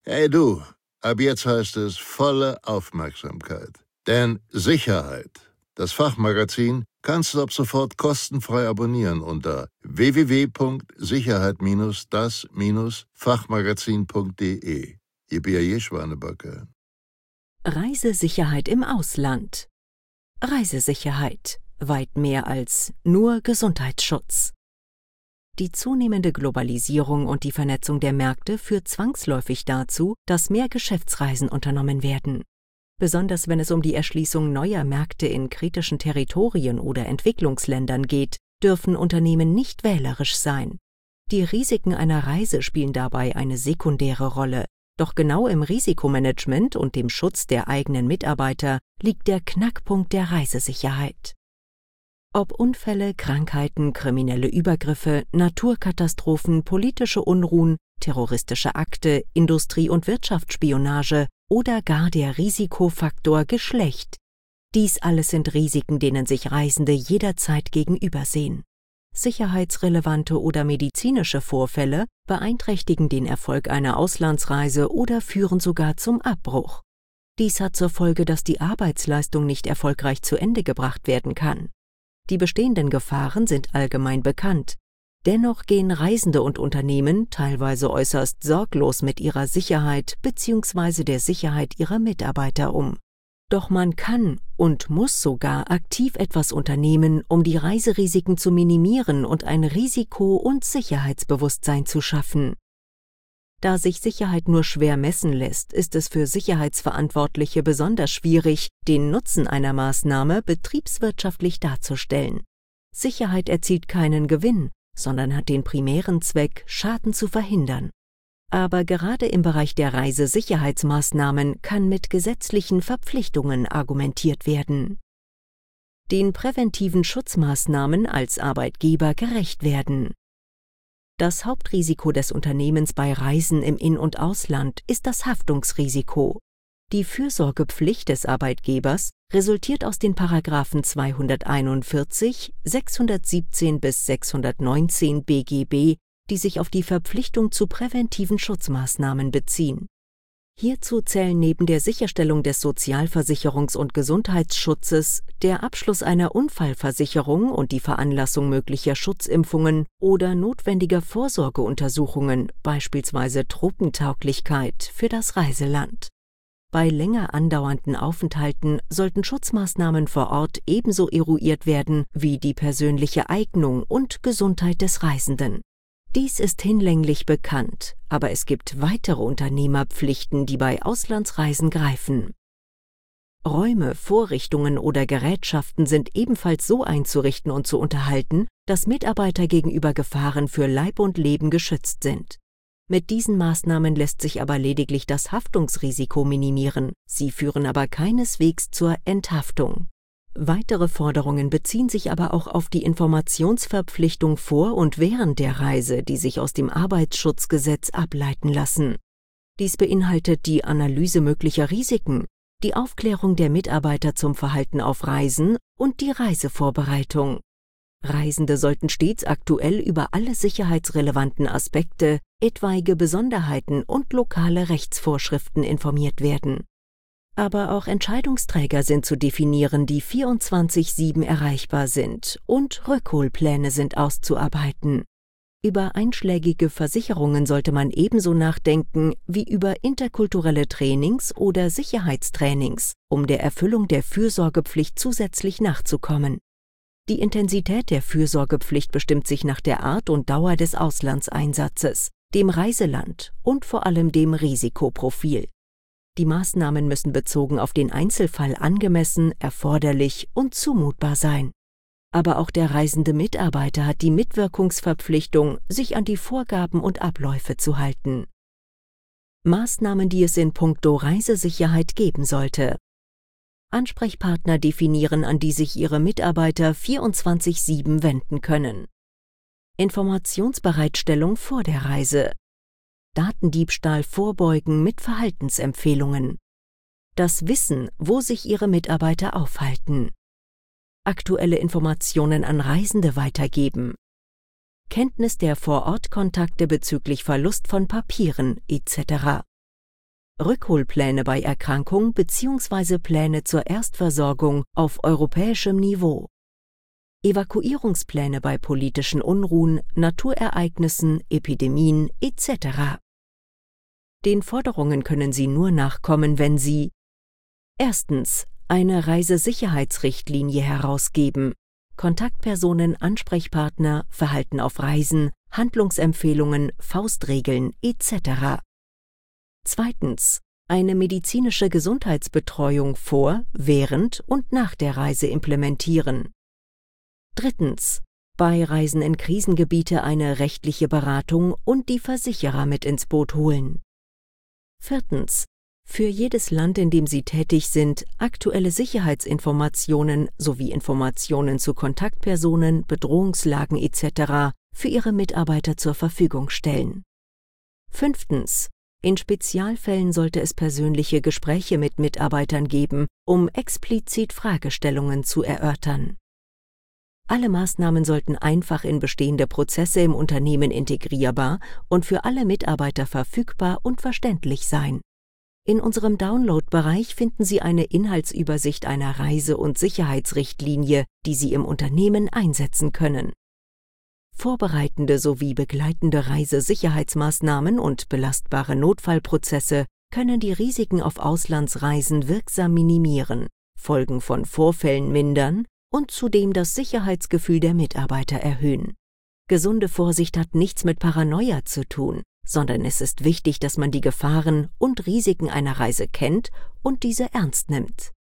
Hey du, ab jetzt heißt es volle Aufmerksamkeit. Denn Sicherheit, das Fachmagazin, kannst du ab sofort kostenfrei abonnieren unter www.sicherheit-das-fachmagazin.de. Je Schwanebacke. Reisesicherheit im Ausland. Reisesicherheit, weit mehr als nur Gesundheitsschutz. Die zunehmende Globalisierung und die Vernetzung der Märkte führt zwangsläufig dazu, dass mehr Geschäftsreisen unternommen werden. Besonders wenn es um die Erschließung neuer Märkte in kritischen Territorien oder Entwicklungsländern geht, dürfen Unternehmen nicht wählerisch sein. Die Risiken einer Reise spielen dabei eine sekundäre Rolle. Doch genau im Risikomanagement und dem Schutz der eigenen Mitarbeiter liegt der Knackpunkt der Reisesicherheit. Ob Unfälle, Krankheiten, kriminelle Übergriffe, Naturkatastrophen, politische Unruhen, terroristische Akte, Industrie- und Wirtschaftsspionage oder gar der Risikofaktor Geschlecht. Dies alles sind Risiken, denen sich Reisende jederzeit gegenübersehen. Sicherheitsrelevante oder medizinische Vorfälle beeinträchtigen den Erfolg einer Auslandsreise oder führen sogar zum Abbruch. Dies hat zur Folge, dass die Arbeitsleistung nicht erfolgreich zu Ende gebracht werden kann. Die bestehenden Gefahren sind allgemein bekannt. Dennoch gehen Reisende und Unternehmen teilweise äußerst sorglos mit ihrer Sicherheit bzw. der Sicherheit ihrer Mitarbeiter um. Doch man kann und muss sogar aktiv etwas unternehmen, um die Reiserisiken zu minimieren und ein Risiko- und Sicherheitsbewusstsein zu schaffen. Da sich Sicherheit nur schwer messen lässt, ist es für Sicherheitsverantwortliche besonders schwierig, den Nutzen einer Maßnahme betriebswirtschaftlich darzustellen. Sicherheit erzielt keinen Gewinn, sondern hat den primären Zweck, Schaden zu verhindern. Aber gerade im Bereich der Reisesicherheitsmaßnahmen kann mit gesetzlichen Verpflichtungen argumentiert werden. Den präventiven Schutzmaßnahmen als Arbeitgeber gerecht werden. Das Hauptrisiko des Unternehmens bei Reisen im In- und Ausland ist das Haftungsrisiko. Die Fürsorgepflicht des Arbeitgebers resultiert aus den Paragraphen 241, 617 bis 619 BGB, die sich auf die Verpflichtung zu präventiven Schutzmaßnahmen beziehen. Hierzu zählen neben der Sicherstellung des Sozialversicherungs- und Gesundheitsschutzes der Abschluss einer Unfallversicherung und die Veranlassung möglicher Schutzimpfungen oder notwendiger Vorsorgeuntersuchungen, beispielsweise Truppentauglichkeit, für das Reiseland. Bei länger andauernden Aufenthalten sollten Schutzmaßnahmen vor Ort ebenso eruiert werden wie die persönliche Eignung und Gesundheit des Reisenden. Dies ist hinlänglich bekannt, aber es gibt weitere Unternehmerpflichten, die bei Auslandsreisen greifen. Räume, Vorrichtungen oder Gerätschaften sind ebenfalls so einzurichten und zu unterhalten, dass Mitarbeiter gegenüber Gefahren für Leib und Leben geschützt sind. Mit diesen Maßnahmen lässt sich aber lediglich das Haftungsrisiko minimieren, sie führen aber keineswegs zur Enthaftung. Weitere Forderungen beziehen sich aber auch auf die Informationsverpflichtung vor und während der Reise, die sich aus dem Arbeitsschutzgesetz ableiten lassen. Dies beinhaltet die Analyse möglicher Risiken, die Aufklärung der Mitarbeiter zum Verhalten auf Reisen und die Reisevorbereitung. Reisende sollten stets aktuell über alle sicherheitsrelevanten Aspekte, etwaige Besonderheiten und lokale Rechtsvorschriften informiert werden. Aber auch Entscheidungsträger sind zu definieren, die 24/7 erreichbar sind, und Rückholpläne sind auszuarbeiten. Über einschlägige Versicherungen sollte man ebenso nachdenken wie über interkulturelle Trainings oder Sicherheitstrainings, um der Erfüllung der Fürsorgepflicht zusätzlich nachzukommen. Die Intensität der Fürsorgepflicht bestimmt sich nach der Art und Dauer des Auslandseinsatzes, dem Reiseland und vor allem dem Risikoprofil. Die Maßnahmen müssen bezogen auf den Einzelfall angemessen, erforderlich und zumutbar sein. Aber auch der reisende Mitarbeiter hat die Mitwirkungsverpflichtung, sich an die Vorgaben und Abläufe zu halten. Maßnahmen, die es in puncto Reisesicherheit geben sollte. Ansprechpartner definieren, an die sich Ihre Mitarbeiter 24/7 wenden können. Informationsbereitstellung vor der Reise. Datendiebstahl vorbeugen mit Verhaltensempfehlungen. Das Wissen, wo sich Ihre Mitarbeiter aufhalten. Aktuelle Informationen an Reisende weitergeben. Kenntnis der Vor-Ort-Kontakte bezüglich Verlust von Papieren etc. Rückholpläne bei Erkrankung bzw. Pläne zur Erstversorgung auf europäischem Niveau, Evakuierungspläne bei politischen Unruhen, Naturereignissen, Epidemien etc. Den Forderungen können Sie nur nachkommen, wenn Sie erstens eine Reisesicherheitsrichtlinie herausgeben, Kontaktpersonen, Ansprechpartner, Verhalten auf Reisen, Handlungsempfehlungen, Faustregeln etc. Zweitens eine medizinische Gesundheitsbetreuung vor, während und nach der Reise implementieren. Drittens bei Reisen in Krisengebiete eine rechtliche Beratung und die Versicherer mit ins Boot holen. Viertens für jedes Land, in dem Sie tätig sind, aktuelle Sicherheitsinformationen sowie Informationen zu Kontaktpersonen, Bedrohungslagen etc. für Ihre Mitarbeiter zur Verfügung stellen. Fünftens in Spezialfällen sollte es persönliche Gespräche mit Mitarbeitern geben, um explizit Fragestellungen zu erörtern. Alle Maßnahmen sollten einfach in bestehende Prozesse im Unternehmen integrierbar und für alle Mitarbeiter verfügbar und verständlich sein. In unserem Download-Bereich finden Sie eine Inhaltsübersicht einer Reise- und Sicherheitsrichtlinie, die Sie im Unternehmen einsetzen können. Vorbereitende sowie begleitende Reisesicherheitsmaßnahmen und belastbare Notfallprozesse können die Risiken auf Auslandsreisen wirksam minimieren, Folgen von Vorfällen mindern und zudem das Sicherheitsgefühl der Mitarbeiter erhöhen. Gesunde Vorsicht hat nichts mit Paranoia zu tun, sondern es ist wichtig, dass man die Gefahren und Risiken einer Reise kennt und diese ernst nimmt.